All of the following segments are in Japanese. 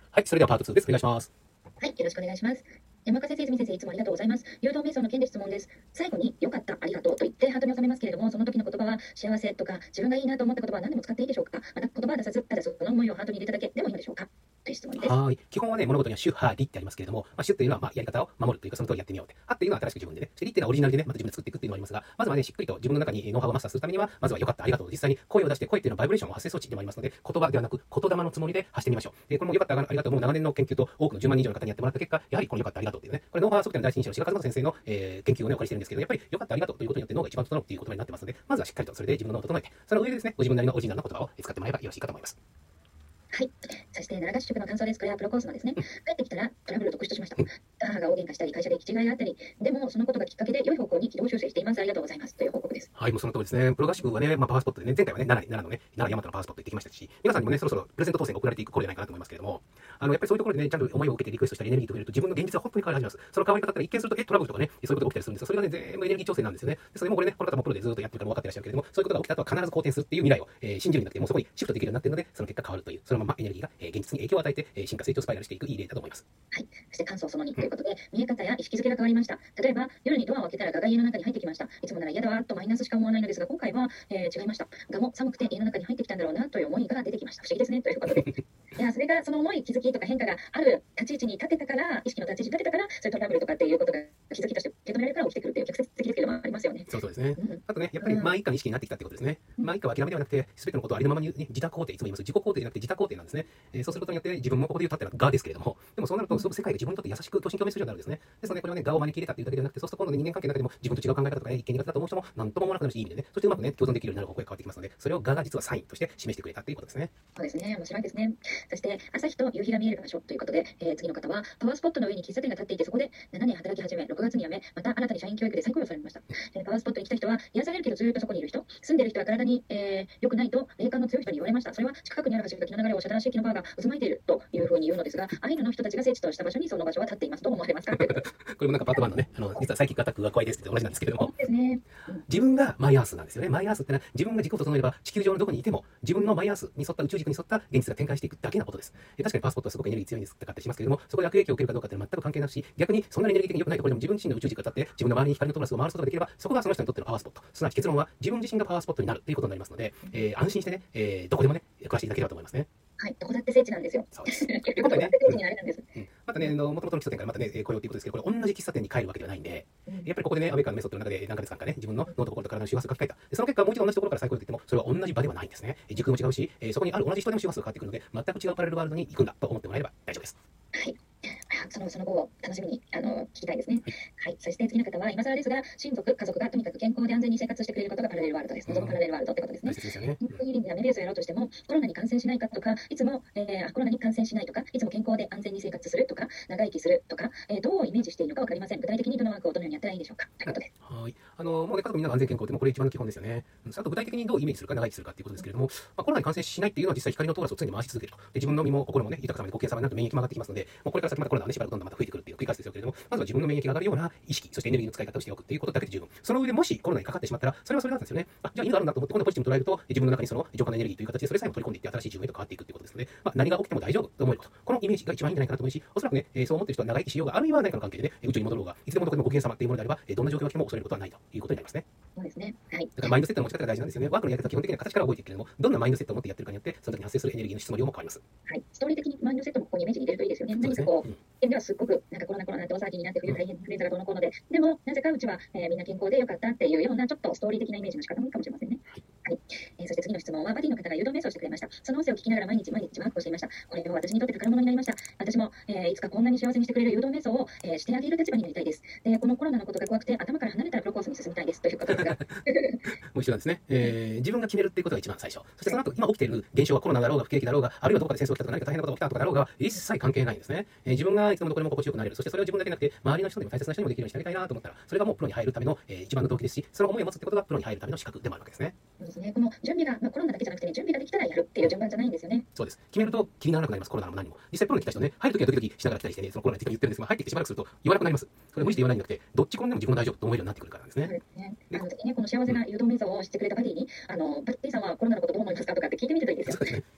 はい、それではパート2です。お願いします。 はい、よろしくお願いします。山岡先生、泉先生、いつもありがとうございます。誘導瞑想の件で質問です。最後に、よかった、ありがとうと言ってハートに収めますけれども、その時の言葉は、幸せとか、自分がいいなと思った言葉は何でも使っていいでしょうか。また、言葉は出さず、ただその思いをハートに入れただけでもいいのでしょうか。という質問です。 はい。基本はね、物事には主、派、理ってありますけれども、主っていうのは、やり方を守るというか、その通りやってみようって。派っていうのは新しく自分でね、理っていうのはオリジナルでね、また自分で作っていくっていうのがありますが、まずはね、しっくりと自分の中にノウハウをマスターするためには、まずはよかった、ありがとう。実際に声を出して、声っていうのはバイブレーションを発生装置でもありますので、言葉ではなく、言霊のつもりで発してみましょう。これもよかった、ありがとう。もう長年の研究と多くの10万人以上の方にやってもらった結果、やはりこのよかった、ありがとうっていうね、これノウハウ測定の第一人者の志賀和正先生の、研究をね、お借りしてるんですけど、やっぱりよかった、ありがとうということによって脳が一番整うっていう言葉になってますので、まずはしっかりとそれで自分の脳を整えて、その上でですね、ご自分なりのオリジナルな言葉を使ってもらえばよろしいかと思います。 はい。そして、奈良合宿の感想です。これはプロコースのですね。帰ってきたらトラブルを特殊としました。母が大喧嘩したり、会社で行き違いがあったり、でもそのことがきっかけで良い方向に軌道修正しています。ありがとうございます。という報告です。 はい、もうその通りですね。プロ合宿はね、パワースポットでね、前回はね、奈良のね、奈良大和のパワースポット行ってきましたし、皆さんにもね、そろそろプレゼント当選が送られていく頃じゃないかなと思いますけれども、やっぱりそういうところでね、ちゃんと思いを受けてリクエストしたりエネルギーと触れると自分の現実は本当に変わり始めます。その変わり方って一見すると、トラブルとかね、そういうことが起きたりするんですが、それがね、全部エネルギー調整なんですよね。でそれもこれね、この方もプロでずっとやってるから分かってらっしゃるけれども、そういうことが起きた後は必ず好転するっていう未来を、信じるんだけども、そこにシフトできるようになっているので、その結果変わるという、そのままエネルギーが、現実に影響を与えて、進化成長スパイラルしていくいい例だと思います。 はい。そして感想その2ということで、見え方や意識づけが変わりました。例えば、夜にドアを開けたら蛾が家の中に入ってきました。いつもなら嫌だわとマイナスしか思わないのですが、今回は、違いました。蛾も寒くて家の中に入ってきたんだろうなという思いが出てきました。不思議ですね。ということで。いや、それがその思い、気づきとか変化がある立ち位置に立てたから、意識の立ち位置に立てたから、そういうトラブルとかっていうことが気づきとして受け止められるから起きてくるっていう逆説的ですけどもありますよね。 そうですね。 うん、 あとね、やっぱり一家の意識になってきたってことですね。一家は諦めではなくて、すべてのことをありのままに、ね、自他肯定、いつも言います。自己肯定じゃなくて自他肯定なんですね。そうすることによって、自分もここで言う立ってのは我ですけれども、でもそうなると、すごく世界が自分にとって優しく、等身共鳴するようになるんですね。ですので、これはね、我を招き入れたっていうだけではなくて、そうすると今度、ね、人間関係の中でも自分と違う考え方とかね、意見苦手だと思う人も何とも思わなくなるし、いい意味でね、そしてうまくね、共存できるようになる方向へ変わってきますので、それを我が実はサインとして示してくれたっていうことですね。 そうですね。面白いですね。そして、朝日と夕日が見える場所ということで、次の方は、パワースポットの上に喫茶店が建っていて、そこで7年働き始め、6月に辞め、また新たに社員教育で再雇用されました。パワースポットに来た人は、癒されるけどずっとそこにいる人、住んでる人は体に、良くないと、霊感の強い人に言われました。それは、近くにある橋が気の流れを遮断し、気のパワーが渦巻いているというふうに言うのですが、アイヌの人たちが聖地とした場所にその場所は立っています。どう思われますかということです。 これもなんかパート1のね、実はサイキックアタックが怖いですって同じなんですけれども、 ですね。 自分がマイアースなんですよね。マイアースってのは自分が軸を整えれば地球上のどこにいても自分のマイアースに沿った宇宙軸に沿った現実が展開していくだけのことです。確かにパワースポットはすごくエネルギー強いんですってかったりしますけれども、そこで悪影響を受けるかどうかっていうのは全く関係なし、逆にそんなにエネルギー的に良くないところでも自分自身の宇宙軸が立って自分の周りに光のトラスを回すことができれば、そこがその人にとってのパワースポット。すなわち結論は自分自身がパワースポットになるということになりますので、安心してね、どこでもね、暮らしていただければと思いますね。 はい。どこだって聖地なんですよ。 そうです。と結いうことでね、 局どこだって聖地にあれなんです。 またね、もともとの喫茶店からまたね、来ようということですけど、これ同じ喫茶店に帰るわけではないんで、やっぱりここでね、アメリカのメソッドの中で何ヶ月間かね、自分の脳と心と体の周波数が書き換えた。その結果、もう一度同じところから再雇用といっても、それは同じ場ではないんですね。時空も違うし、そこにある同じ人でも周波数が変わってくるので、全く違うパラレルワールドに行くんだと思ってもらえれば大丈夫です。 はい。その後を楽しみに聞きたいですね。はい。そして次の方は、今更ですが、親族、家族がとにかく健康で安全に生活してくれることがパラレルワールドです。望むパラレルワールドってことですね。 大切ですよね。 ヒーリングやメビウスをやろうとしても、コロナに感染しないかとか、いつも、コロナに感染しないとか、いつも健康で安全に生活するとか、長生きするとか、どうイメージしているのかわかりません。具体的にどのワークをどのようにやったらいいでしょうかということです。 はい。もうね、家族みんなが安全健康ってもうこれ一番の基本ですよね。あと具体的にどうイメージするか長生きするかっていうことですけれども、コロナに感染しないっていうのは実際光のトーラスを常に回し続けると。で、自分の身も心もね、豊かさまでご機嫌さまになると免疫も上がってきますので、もうこれから先またコロナはね、しばらくどんどんまた増えてくるっていう繰り返しですけれども、まずは自分の免疫が上がるような意識、そしてエネルギーの使い方をしておくっていうことだけで十分。その上でもしコロナにかかってしまったら、それはそれなんですよね。じゃあ意味があるんだと思って今度ポジティブに捉えると、自分の中にその浄化のエネルギーという形でそれさえも取り込んでいって新しい自分へと変わっていくっていうことですので、何が起きても大丈夫と思えること。このイメージが一番いいんじゃないかなと思うし、おそらくね、そう思っている人は長生きしようが、あるいは何かの関係でね、宇宙に戻ろうが、いつでもどこでもご機嫌様っていうものであれば、どんな状況が来ても恐れることはないということになりますね。 そうですね。はい。 だからマインドセットの持ち方が大事なんですよね。ワークのやり方は基本的には形から動いていくけれども、どんなマインドセットを持ってやってるかによって、その時に発生するエネルギーの質の量も変わります。 はい。ストーリー的にマインドセットもここにイメージに入れるといいですよね。 そうですね。 何かこう、現ではすっごくなんかコロナって大騒ぎになって冬大変インフルエンザがどうのこうので、でもなぜかうちは、みんな健康でよかったっていうようなちょっとストーリー的なイメージの仕方もいいかもしれませんね。はい。そして次の質問はバディの方が誘導瞑想をしてくれました。その音声を聞きながら毎日ワークをしていました。これは私にとって宝物になりました。私も、いつかこんなに幸せにしてくれる誘導瞑想を、してあげる立場になりたいです。で、このコロナのことが怖くて頭から離れたらプロコースに進みたいですということですが。 もう一緒なんですね。自分が決めるっていうことが一番最初。そしてその後、今起きている現象はコロナだろうが不景気だろうが、あるいはどこかで戦争が来たとか何か大変なことが起きたとかだろうが、一切関係ないんですね。自分がいつでもどこでも心地よくなれる。そしてそれを自分だけなくて、周りの人にも大切な人にもできるようにしてあげたいなと思ったら、それがもうプロに入るための、一番の動機ですし、その思いを持つってことがプロに入るための資格でもあるわけですね。 そうですね。この準備が、コロナだけじゃなくてね、準備ができたらやるっていう順番じゃないんですよね。 そうです。決めると気にならなくなります。コロナの何も。実際プロに来た人ね、入るときはドキドキしながら来たりしてね、そのコロナについて言ってるんですが、入ってきてしばらくすると言わなくなります。それ無理して言わないんじゃなくて、どっち転んでも自分も大丈夫と思えるようになってくるからなんですね。 そうですね。ぜひね、この幸せな誘導瞑想をしてくれたバディに、バディさんはコロナのことどう思いますかとかって聞いてみるといいですよ。 そうですね。 うん。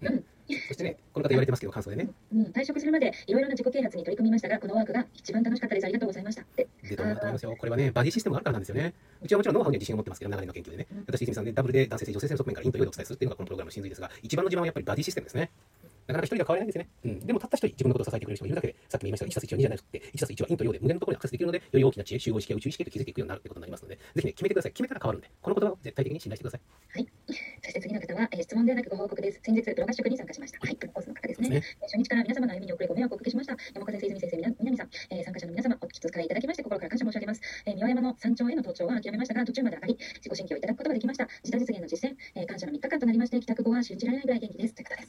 そしてね、この方言われてますけど、感想でね。 退職するまでいろいろな自己啓発に取り組みましたが、このワークが一番楽しかったです。ありがとうございましたって。 で、どうだと思いますよ。これはね、バディシステムがあるからなんですよね。うちはもちろんノウハウには自信を持ってますけど、長年の研究でね。私、泉さんでダブルで男性性、女性性の側面から陰と陽でお伝えするっていうのがこのプログラムの真髄ですが、一番の自慢はやっぱりバディシステムですね。なかなか一人では変われないんですね。でもたった一人自分のことを支えてくれる人がいるだけで、さっきも言いましたが、1たす1は2じゃなくて、1たす1は陰と陽で無限のところにアクセスできるので、より大きな知恵、集合意識や宇宙意識へと気づいていくようになるってことになりますので、ぜひね、決めてください。決めたら変わるんで、この言葉を絶対的に信頼してください。 はい。そして次の方は、質問ではなくご報告です。先日、プロ合宿に参加しました。はい、プロコースの方ですね。初日から皆様の歩みに遅れご迷惑をおかけしました。山岡先生、泉先生、南さん、参加者の皆様、お気遣いいただきまして、心から感謝申し上げます。三輪山の山頂への登頂は諦めましたが、途中まで上がり、自己新規をいただくことができました。自他実現の実践、感謝の3日間となりまして、帰宅後は信じられないぐらい元気です。ということです。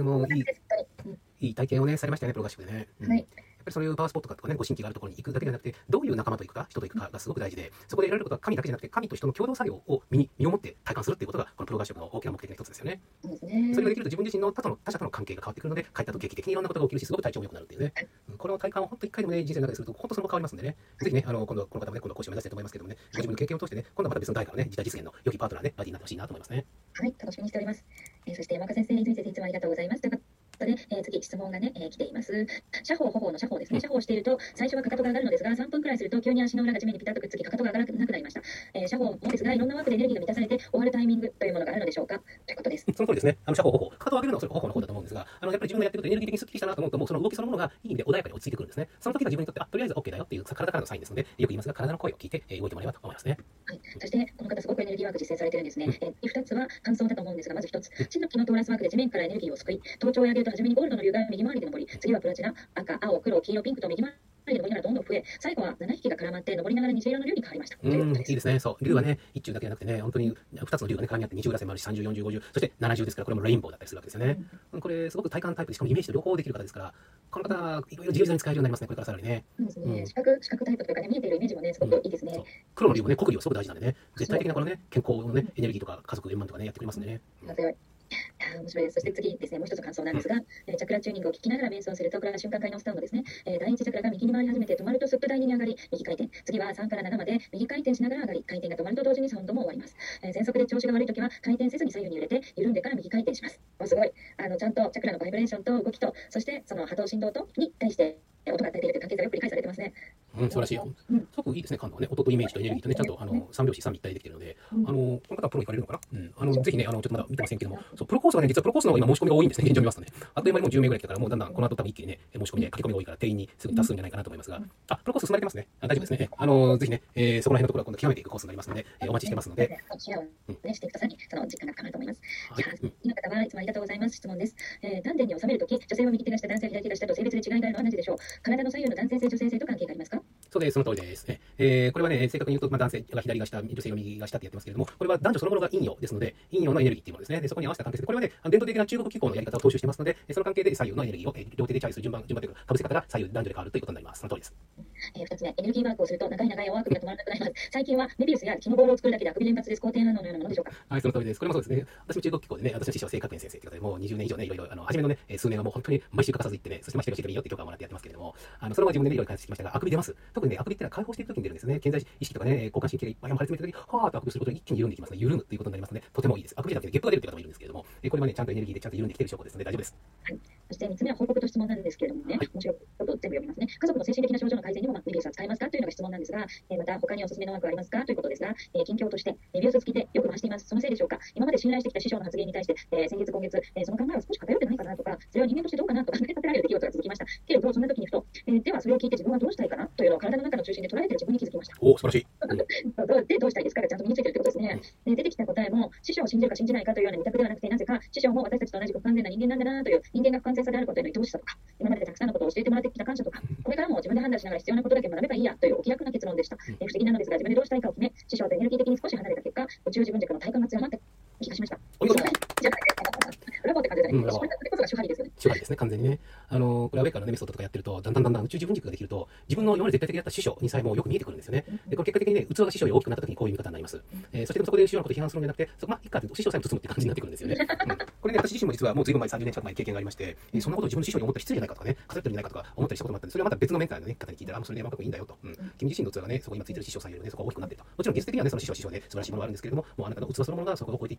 もういい体験をね、されましたよね、プロ合宿でね。はい。やっぱりそういうパワースポットとかね、ご新規があるところに行くだけではなくて、どういう仲間と行くか、人と行くかがすごく大事で、そこで得られることは神だけじゃなくて、神と人の共同作業を身をもって体感するっていうことが、このプロ合宿の大きな目的の一つですよね。それができると自分自身の他者との関係が変わってくるので、帰ったと劇的にいろんなことが起きるし、すごく体調も良くなるっていうね。この体感を本当一回でもね、人生の中ですると、本当そのまま変わりますんでね。ぜひね、今度この方もね、今度講師を目指したいと思いますけどもね、ご自分の経験を通してね、今度はまた別の誰かのね、自他実現の良きパートナーで、バディになってほしいなと思いますね。 はい、楽しみにしております。そして山岡先生、泉先生、いつもありがとうございます。ということで、次質問がね、来ています。斜方、歩方の斜方ですね。斜方していると、最初はかかとが上がるのですが、3分くらいすると、急に足の裏が地面にピタッとくっつき、かかとが上がらなくなりました。斜方もですが、いろんなワークでエネルギーが満たされて、終わるタイミングというものがあるのでしょうかということです。 その通りですね。斜方、歩方。かかとを上げるのはそれ歩方の方だと思うんですが、やっぱり自分がやってるとエネルギー的にスッキリしたなと思うと、もうその動きそのものがいい意味で穏やかに落ち着いてくるんですね。その時が自分にとって、とりあえず OK だよっていう体からのサインですので、よく言いますが、体の声を聞いて動いてもらえばと思いますね。はい。 そして、この方すごくエネルギーワーク実践されてるんですね。2つは感想だと思うんですが、まず1つ、地の機能トーラスワークで地面からエネルギーを救い、頭頂を上げると初めにゴールドの竜が右回りで登り、次はプラチナ、赤、青、黒、黄色、ピンクと右回りで登りながらどんどん増え、最後は7匹が絡まって登りながら虹色の竜に変わりました。 いいですね。そう。竜はね、一中だけじゃなくてね、本当に2つの竜がね、絡み合って20裏線もあるし、30、40、50、そして70ですから、これもレインボーだったりするわけですよね。これ、すごく体感タイプで、しかもイメージと両方できる方ですから、この方、いろいろ自由に使えるようになりますね、これからさらにね。 そうですね。視覚タイプというかね、見えているイメージもね、すごくいいですね。 黒の竜もね、国利はすごく大事なんでね、絶対的なこのね、健康のね、エネルギーとか家族円満とかね、やってくれますんでね。 面白いです。そして次ですね、もう一つ感想なんですが、チャクラチューニングを聞きながら瞑想すると、これは瞬間回のスタンドですね。第一チャクラが右に回り始めて、止まるとスッと第2に上がり、右回転。次は3から7まで右回転しながら上がり、回転が止まると同時にサウンドも終わります。全速で調子が悪いときは、回転せずに左右に揺れて、緩んでから右回転します。すごい。ちゃんとチャクラのバイブレーションと動きと、そしてその波動振動とに対して、音が与えているという関係がよく理解されてますね。 素晴らしい。すごくいいですね、感度はね。音とイメージとエネルギーとね、ちゃんと三拍子三位一体できているので、この方はプロに行かれるのかな。ぜひね、ちょっとまだ見てませんけども、プロコースはね、実はプロコースの方が今申し込みが多いんですね。現状見ますとね。あっという間にもう10名ぐらい来たから、もうだんだんこの後多分一気にね、申し込みで書き込みが多いから、定員にすぐに達するんじゃないかなと思いますが、プロコース進まれてますね。大丈夫ですね。ぜひね、そこら辺のところは今度極めていくコースになりますので、お待ちしてますので。 シェアをね、していくとさらにその実感が深まると思います。じゃあ、次の方はいつもありがとうございます。質問です。丹田に収めるとき、女性は右手が下、男性は左手が下と性別で違いがあるのはなぜでしょう。体の左右の男性性、女性性と関係がありますか？ そうです、その通りですね。これはね、正確に言うと、男性が左が下、女性が右が下ってやってますけれども、これは男女そのものが陰陽ですので、陰陽のエネルギーっていうものですね。で、そこに合わせた関係性。これはね、伝統的な中国機構のやり方を踏襲してますので、その関係で左右のエネルギーを両手でチャージする順番というか、被せ方が左右男女で変わるということになります。その通りです。 2つ目、エネルギーワークをすると長いおあくびが止まらなくなります。最近はメビウスや気のボールを作るだけであくび連発です。肯定反応のようなものでしょうか？はい、 その通りです。これもそうですね。私も中国機構でね、私の師匠は正確園先生ということで、もう20年以上ね、いろいろ、初めのね、数年はもう本当に毎週欠かさず行ってね、そしてまして教えてみようって許可をもらってやってますけれども、それは自分でいろいろ開発してきましたが、あくび出ます。特にね、あくびってのは解放していくときに出るんですね。健在意識とかね、交感神経がいっぱい張り詰めてるときに、はーっとあくびすることで一気に緩んできますね。緩むということになりますので、とてもいいです。あくびじゃなくてゲップが出るという方もいるんですけれども、これはね、ちゃんとエネルギーでちゃんと緩んできている証拠ですので大丈夫です。はい。そして3つ目は報告と質問なんですけれどもね、面白いことを全部読みますね。家族の精神的な症状の改善にもメビウスは使えますかというのが質問なんですが、また他におすすめのワークはありますかということですが、近況としてメビウス付きでよく回しています。そのせいでしょうか。今まで信頼してきた師匠の発言に対して、先月今月、その考えは少し偏ってないかなとか、それは人間としてどうかなと考えさせられる出来事が続きました。けれどそんな時にふと、ではそれを聞いて自分はどうしたいかなというのを体の中の中心で捉えている自分に気づきました。 お、素晴らしい。 でどうしたいですかがちゃんと身についているということですね。出てきた答えも師匠を信じるか信じないかというような二択ではなくて、なぜか師匠も私たちと同じく不完全な人間なんだなという人間が不完全さであることへの愛おしさとか、今までたくさんのことを教えてもらってきた感謝とか、これからも自分で判断しながら必要なことだけ学べばいいやというお気楽な結論でした。不思議なのですが自分でどうしたいかを決め、師匠とエネルギー的に少し離れた結果、宇宙自分軸の体感が強まって気がしました。 お見事。 ラボって感じでね。これこそが主張ですよね。 主張ですね、完全にね。これアウェイからね、メソッドとかやってると、だんだん宇宙自分軸ができると、自分の今まで絶対的だった師匠にさえもよく見えてくるんですよね。で、これ結果的にね、器が師匠より大きくなった時にこういう見方になります。そしてそこで師匠のことを批判するんじゃなくて、いいかって師匠さえも包むって感じになってくるんですよね。これね、私自身も実はもう随分前、30年近く前に経験がありまして、そんなことを自分の師匠に思ったら失礼じゃないかとかね、偏ってるんじゃないかとか思ったりしたこともあったんで、それはまた別のメンターのね、方に聞いたら、それで若くいいんだよと。君自身の器がね、そこ今ついてる師匠さんよりね、そこが大きくなってると。もちろん、技術的にはね、その師匠は師匠で素晴らしいものがあるんですけれども、もうあなたの器そのものがそこを超えていってる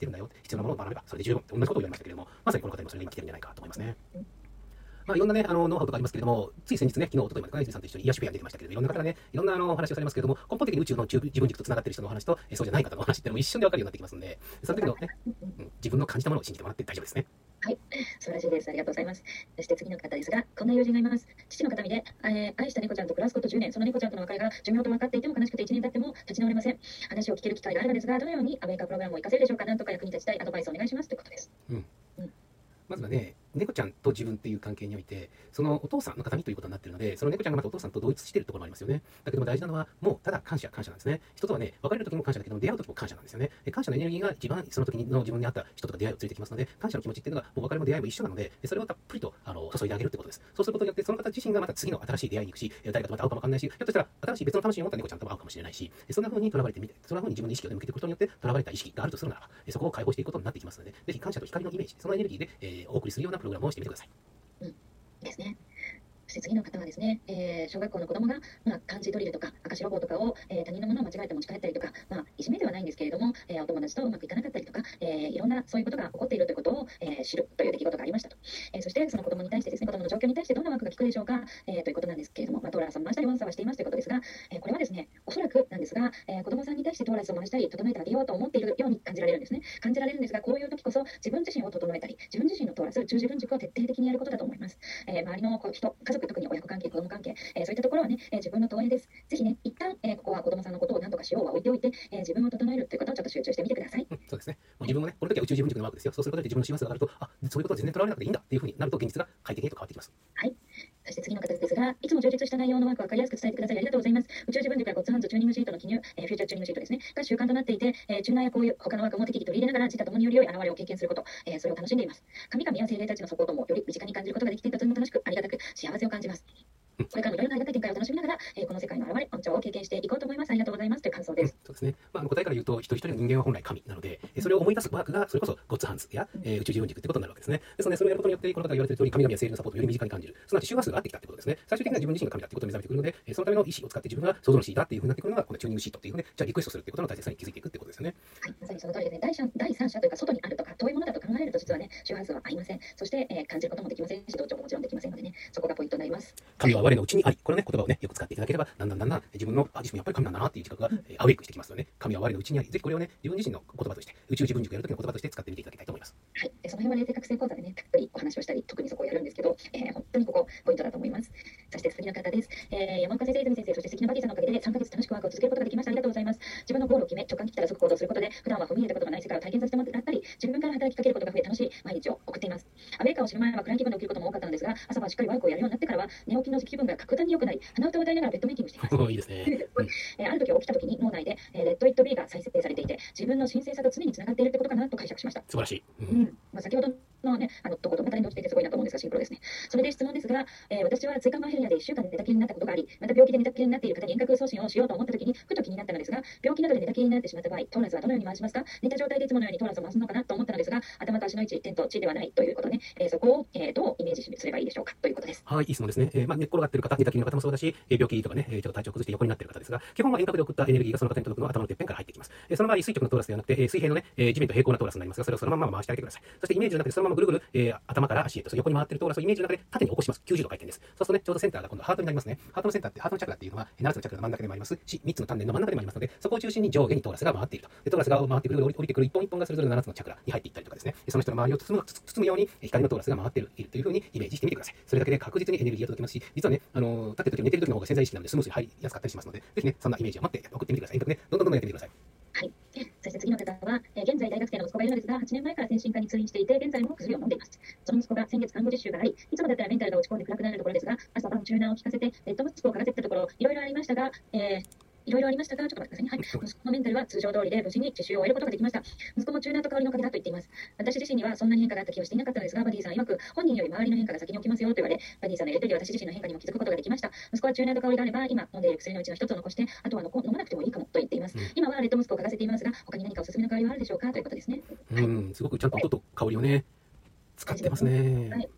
るんだよ、必要なものを学べばそれで十分って同じことを言われましたけれども、まさにこの方にもそれが今来てるんじゃないかと思いますね。いろんなね、ノウハウとかありますけれども、つい先日ね、昨日、おとといまでかね、泉さんと一緒に癒しフェアに出てましたけれども、いろんな方がね、いろんなお話をされますけれども、根本的に宇宙の自分軸と繋がっている人のお話と、そうじゃない方のお話っていうのも一瞬で分かるようになってきますので、その時のね、自分の感じたものを信じてもらって大丈夫ですね。 はい、素晴らしいです。ありがとうございます。そして次の方ですが、こんな友人がいます。父の形見で、愛した猫ちゃんと暮らすこと10年、その猫ちゃんとの別れが寿命と分かっていても悲しくて1年経っても立ち直れません。話を聞ける機会があるのですが、どのようにアウェイカープログラムを活かせるでしょうか。なんとか役に立ちたいアドバイスをお願いしますということです。 まずはね、猫ちゃんと自分っていう関係において、そのお父さんの形見ということになっているので、その猫ちゃんがまたお父さんと同一しているところもありますよね。だけども大事なのは、もうただ感謝なんですね。人とはね、別れる時も感謝だけども、出会う時も感謝なんですよね。で、感謝のエネルギーが一番その時の自分に合った人とか出会いを連れてきますので、感謝の気持ちっていうのが、もう別れも出会いも一緒なので、それをたっぷりと注いであげるってことです。そうすることによって、その方自身がまた次の新しい出会いに行くし、誰かとまた会うかもわかんないし、ひょっとしたら新しい別の楽しみを持った猫ちゃんとも会うかもしれないし、そんな風に捉われてみて、そんな風に自分の意識を向けていくことによって、捉われた意識があるとするならば、そこを解放していくことになってきますので、ぜひ感謝と光のイメージ、そのエネルギーで、お送りするようなプログラムをしてみてください。 ですね。そして次の方はですね、小学校の子供が、漢字ドリルとか赤白棒とかを、他人のものを間違えて持ち帰ったりとか、いじめではないんですけれども、お友達とうまくいかなかったりとか、いろんなそういうことが起こっているということを、知るという出来事がありましたと。そしてその子供に対してですね、子供の状況に対してどんなワークが効くでしょうか、ということなんですけれども、トーラスを回したりワンサーはしていますということですが、これはですね、おそらくなんですが、子供さんに対してトーラスを回したり整えてあげようと思っているように感じられるんですね。感じられるんですが、こういう時こそ自分自身を整えたり、自分自身のトーラス、宇宙自分軸を徹底的にやることだと思います。周りの人、家族、特に親子関係、子供関係、そういったところはね、自分の投影です。ぜひね、一旦、ここは子供さんのことを何とかしようは置いておいて、自分を整えるということをちょっと集中してみてください。 そうですね。自分もね、この時は宇宙自分軸のワークですよ。そうすることで自分の幸せが上がると、そういうことは全然捉われなくていいんだっていうふうになると、現実が快適へと変わってきます。 はい。そして次の方ですが、いつも充実した内容のワークを分かりやすく伝えてくださりありがとうございます。宇宙自分軸やゴッツハンズチューニングシートの記入、フューチャーチューニングシートですね、が習慣となっていて、チューナーやこういう他のワークも適宜取り入れながら自他ともにより良い現れを経験すること、それを楽しんでいます。神々や精霊たちのサポートもより身近に感じることができていてとても楽しく、ありがたく、幸せを感じます。これからもいろいろなありがたい展開を楽しみながら、この世界の現れ、恩寵を経験していこうと思います。ありがとうございますという感想です。 そうですね。答えから言うと、一人一人の人間は本来神なので、それを思い出すワークが、それこそゴッツハンズや、宇宙自分軸ってことになるわけですね。ですので、それをやることによって、この方が言われている通り、神々や精霊のサポートをより身近に感じる。すなわち周波数が合ってきたってことですね。最終的には自分自身が神だってことを目覚めてくるので、そのための意思を使って自分が創造主だっていうふうになってくるのが、このチューニングシートっていうふうに、じゃあリクエストするってことの大切さに気づいていくってことですよね。 はい、まさにその通りですね。第三者というか、外にあるとか、遠いものだと考えると、実はね、周波数は合いません。そして、感じることもできませんし、同調ももちろんできませんのでね、そこがポイントになります。 神は我のうちにあり。このね、言葉をね、よく使っていただければ、だんだん自分の、自分やっぱり神なんだなっていう自覚が、アウェイクしてきますよね。神は我のうちにあり。ぜひこれをね、自分自身の言葉として、宇宙自分軸やるときの言葉として使ってみていただきたいと思います。 はい。その辺はね、定格性講座でね、たっぷりお話をしたり、特にそこをやるんですけど、本当にここ、ポイントだと思います。そして次の方です。山岡先生、泉先生、そして関のバディさんのおかげで3ヶ月楽しくワークを続けることができました。ありがとうございます。自分のゴールを決め、直感に来たら即行動することで、普段は踏み入れたことがない世界を体験させてもらったり、自分から働きかけることが増え、楽しい毎日を送っています。アメリカを知る前は暗い気分で起きることも多かったのですが、朝晩しっかりワークをやるようになってからは、寝起きの気分が格段に良くなり、鼻歌を歌いながらベッドメイキングしています。 いいですね。 ある時起きた時に脳内で、レッド・イット・ビーが再設定されていて、自分の神聖さと常につながっているってことかなと解釈しました。 素晴らしい。 先ほどのね、とことんが連動していてすごいなと思うんですが、シンクロですね。それで質問ですが、私は椎間板ヘルニアで1週間寝たきりになったことがあり、また病気で寝たきりになっている方に遠隔送信をしようと思った時に、ふと気になったのですが、病気などで寝たきりになってしまった場合、トーラスはどのように回しますか？寝た状態でいつものようにトーラスを回すのかなと思ったのですが、頭と足の位置、天と地ではないということね、そこを、どうイメージすればいいでしょうかということです。 はい、いい質問ですね。寝っ転がっている方、寝たきりの方もそうだし、病気とかね、ちょっと体調を崩して横になっている方ですが、基本は遠隔で送ったエネルギーがその方に届くのは頭のてっぺんから入ってきます。その場合、垂直のトーラスではなくて、水平のね、地面と平行なトーラスになりますが、それをそのまま回してあげてください。そしてイメージの中でそのままぐるぐる、頭から足へと横に回っているトーラスをイメージの中で縦に起こします。90度回転です。そうするとね、ちょうどセンターが今度ハートになりますね。ハートのセンターって、ハートのチャクラっていうのは、7つのチャクラの真ん中でもありますし、3つの丹田の真ん中でもありますので、そこを中心に上下にトーラスが回っていると。で、トーラスが回ってくる、降りてくる一本一本がそれぞれ7つのチャクラに入っていったりとかですね、その人の周りを包むように光のトーラスが回っているというふうにイメージしてみてください。それだけで確実にエネルギーが届きますし、実はね、立ってる時寝てる時の方が潜在意識なのでスムーズに入りやすかったりしますので、ぜひね、そんなイメージを持って送ってみてください。遠隔ね、どんどんやってみてください。 はい。そして次の方は、現在大学生の息子がいるのですが、8年前から精神科に通院していて、現在も薬を飲んでいます。その息子が先月看護実習があり、いつもだったらメンタルが落ち込んで暗くなるところですが、朝晩チューナーを聞かせて、レッドマスクをかかせてたところ、いろいろありましたが、ちょっと待ってくださいね。はい。息子のメンタルは通常通りで無事に実習を終えることができました。息子もチューナーと香りのおかげだと言っています。私自身にはそんなに変化があった気はしていなかったのですが、バディさん曰く、本人より周りの変化が先に起きますよと言われ、バディさんのやりとりで私自身の変化にも気づくことができました。息子はチューナーと香りがあれば、今飲んでいる薬のうちの一つを残して、あとは飲まなくてもいいかもと言っています。今はレッドマスクを嗅がせていますが、他に何かおすすめの香りはあるでしょうかということですね。 すごくちゃんと音と香りをね、使ってますね。 はい。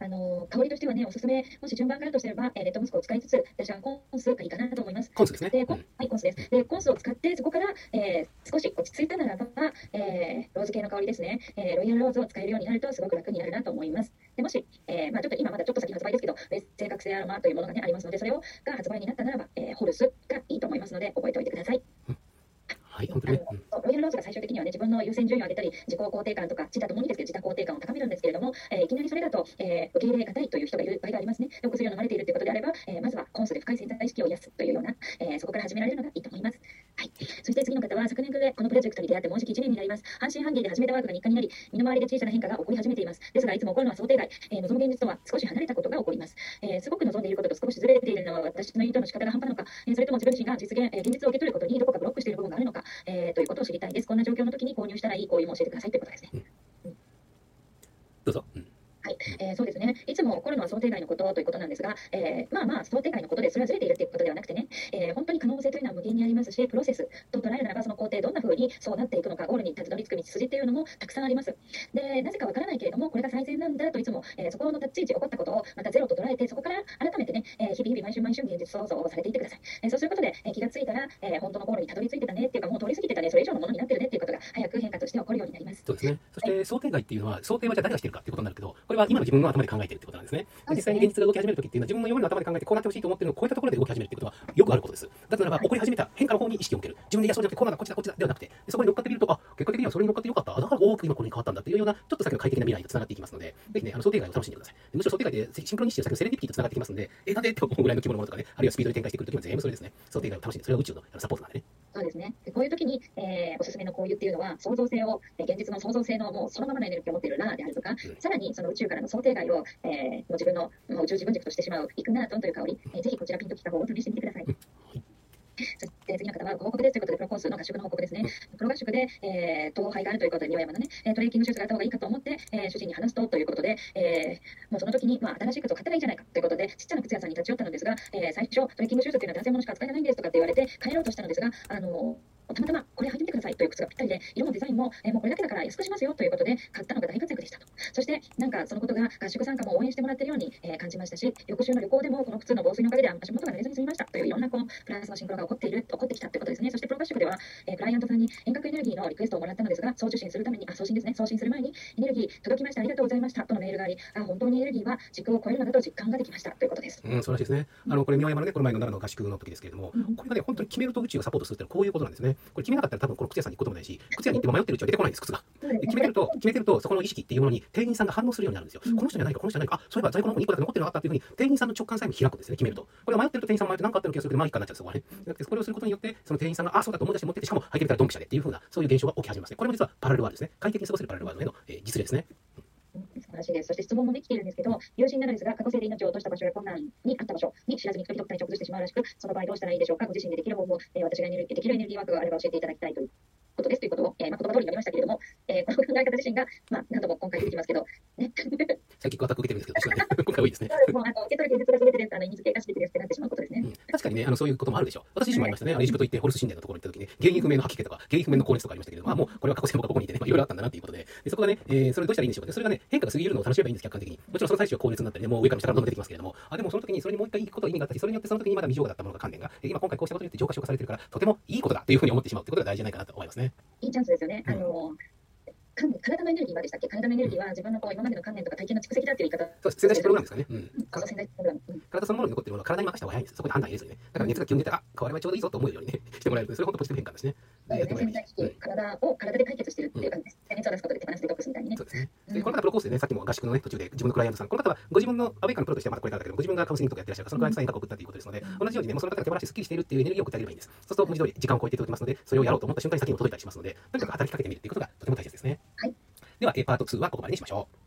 香りとしてはね、おすすめ、もし順番からとすれば、レッドムスクを使いつつ、私はコンスがいいかなと思います。 コンスですね。 で、はい、コンスです。で、コンスを使って、そこから、少し落ち着いたならば、ローズ系の香りですね、ロイヤルローズを使えるようになると、すごく楽になるなと思います。でもし、まあ、ちょっと今まだちょっと先発売ですけど、正確性アロマというものがね、ありますので、それが発売になったならば、ホルスがいいと思いますので、覚えておいてください。 はい、本当にね。 ロイヤルローズが最終的にはね、自分の優先順位を上げたり、自己肯定感とか、自他ともにですけど、自他肯定感を高めるんですけれども、いきなりそれだと、受け入れがたいという人がいる場合がありますね。お薬を飲まれているということであれば、まずはコンスで深い潜在意識を癒すというような、そこから始められるのがいいと思います。はい。そして次の方は、昨年暮れ、このプロジェクトに出会ってもうじき1年になります。半信半疑で始めたワークが日課になり、身の回りで小さな変化が起こり始めています。ですが、いつも起こるのは想定外、望む現実とは少し離れたことが起こります。すごく望んでいることと少しずれているのは私の意図の仕方が半端なのか、それとも自分自身が現実を受け取ることにどこかブロックしている部分があるのか、ということを知りたいです。こんな状況の時に購入したらいい行為も教えてくださいということですね。 どうぞ。 はい、そうですね。いつも起こるのは想定外のことということなんですが、まあ想定外のことでそれはずれているということではなくてね、本当に可能性というのは無限にありますし、プロセスと捉えるならばその工程どんな風にそうなっていくのか、ゴールにたどり着く道筋っていうのもたくさんあります。で、なぜかわからないけれども、これが最善なんだといつも、そこの立ち位置起こったことをまたゼロと捉えて、そこから改めてね、日々毎週現実創造をされていってください。そうすることで、気がついたら、本当のゴールにたどり着いてたねっていうか、もう通り過ぎてたね、それ以上のものになってるねっていうことが早く変化として起こるようになります。 そうですね。そして想定外っていうのは、想定はじゃあ誰がしてるかっていうことになるけど、これは今の自分の頭で考えてるってことなんですね。実際に現実が動き始めるときっていうのは、自分の今までの頭で考えてこうなってほしいと思ってるのを超えたところで動き始めるっていうことはよくあることです。だから起こり始めた変化の方に意識を向ける。自分でいやそうじゃなくてこうなんだこっちだこっちだではなくて、そこに乗っかってみると、結果的にはそれに乗っかってよかった。だから大きく今これに変わったんだっていうような、ちょっと先の快適な未来と繋がっていきますので、ぜひね、想定外を楽しんでください。むしろ想定外でシンクロニシティの先のセレンディピティと繋がってきますので、なんでって思うぐらいの規模のものとかね、あるいはスピードで展開してくるときは全部それですね。想定外を楽しんで、それは宇宙のサポートなんでね。 そうですね。でこういう時に、おすすめのこういうっていうのは、創造性を、現実の創造性のもうそのままのエネルギーを持っているラーであるとか、さらにその宇宙からの想定外を、もう自分の、宇宙自分軸としてしまうイクナートンという香り、ぜひこちらピンときた方を試してみてください。そして次の方はご報告ですということで、プロコースの合宿の報告ですね。プロ合宿で、統廃があるということで、岩山のね、トレーキングシューズがあった方がいいかと思って、主人に話すということで、もうその時に、新しい靴を買ったらいいじゃないかということで、ちっちゃな靴屋さんに立ち寄ったのですが、最初、トレーキングシューズというのは男性ものしか扱いがないんですとかって言われて、帰ろうとしたのですが、たまたまこれ履いてみてくださいという靴がぴったりで、色もデザインも、もうこれだけだから安くしますよということで、買ったのが大活躍でしたと。そして、なんかそのことが合宿参加も応援してもらっているように、感じましたし、翌週の旅行でもこの靴の防水のおかげで足元が濡れずに済みましたといういろんなこのプラスのシンクロが起こってきたということですね。そしてプロ合宿では、クライアントさんに遠隔エネルギーのリクエストをもらったのですが、送信する前にエネルギー届きました、ありがとうございましたとのメールがあり、本当にエネルギーは軸を超えるのだと実感ができましたということです。 素晴らしいですね。これ、宮山のね、この前の奈良の合宿の時ですけれども、これがね、本当に決めると宇宙がサポートするってこういうことなんですね。これ決めなかったら多分この靴屋さんに行くこともないし、靴屋に行っても迷ってるうちは出てこないんです、靴が。決めてると、そこの意識っていうものに店員さんが反応するようになるんですよ。この人じゃないか、この人じゃないか、そういえば在庫の方に1個だけ残ってなかったっていうふうに、店員さんの直感さえも開くんですね、決めると。これは迷ってると店員さんも迷って何かあったの気がするけど、まあいいかなっちゃう、そこはね。これをすることによって、その店員さんが、そうだと思い出して持ってて、しかも履いてみたらドンピシャでっていうふうな、そういう現象が起き始めますね。これも実はパラレルワールドですね。快適に過ごせるパラレルワールドへの、実例ですね。 素晴らしいです。そして質問もできているんですけど、友人なのですが、過去生で命を落とした場所や困難にあった場所に知らずに一人と体調を崩してしまうらしく、その場合どうしたらいいでしょうか。ご自身でできる方法、私ができるエネルギーワークがあれば教えていただきたいということですということを、言葉通りになりましたけれども、この考え方自身が、何度も今回出てきますけど、ね。 最近、アタック受けてるんですけど、今回多いですね。 もう受け取る現実が全てです、意味付けが全てですってなってしまうことですね。 確かにね、そういうこともあるでしょう。私自身もありましたね。エジプト行って、ホルス神殿のところに行った時に、原因不明の吐き気とか、原因不明の高熱とかありましたけど、もう、これは過去戦がここにいてね、いろいろあったんだなということで、そこがね、それどうしたらいいんでしょうか。それがね、変化が過ぎるのを楽しめばいいんです、客観的に。もちろんその最初は高熱になったりね、もう上から下からどんどん出てきますけれども、でもその時にそれにもう一回行くことは意味があったし、それによってその時にまだ未浄化だったものが関連が、今回こうしたことによって浄化消化されてるから、とてもいいことだというふうに思ってしまうってことが大事じゃないかなと思いますね。 いいチャンスですよね。体のエネルギーはでしたっけ？体のエネルギーは自分の今までの観念とか体験の蓄積だっていう言い方。 そうです。潜在意識プログラムですかね。 潜在意識プログラム。 体そのものに残っているものは体に任せた方が早いんです。そこで判断入れずにね。だから熱が急に出たら、これはちょうどいいぞと思うようにね、してもらえると、それ本当ポジティブ変化ですね。 潜在意識、体を体で解決してるっていう感じです。熱を出すことで手放すデトックスみたいにね。 そうですね。で、この方プロコースでね、さっきも合宿のね、途中で自分のクライアントさん、この方はご自分のアウェイカのプロとしてはまだこれからだけど、ご自分がカウンセリングとかやってらっしゃるから、そのクライアントさんに変化を送ったということですので、同じようにね、もうその方が手放してスッキリしているっていうエネルギーを送ってあげればいいんです。そうすると文字通り時間を超えて届きますので、それをやろうと思った瞬間に先にも届いたりしますので、とにかく働きかけてみるっていうことがとても大切ですね。 はい。 では、パート2はここまでにしましょう。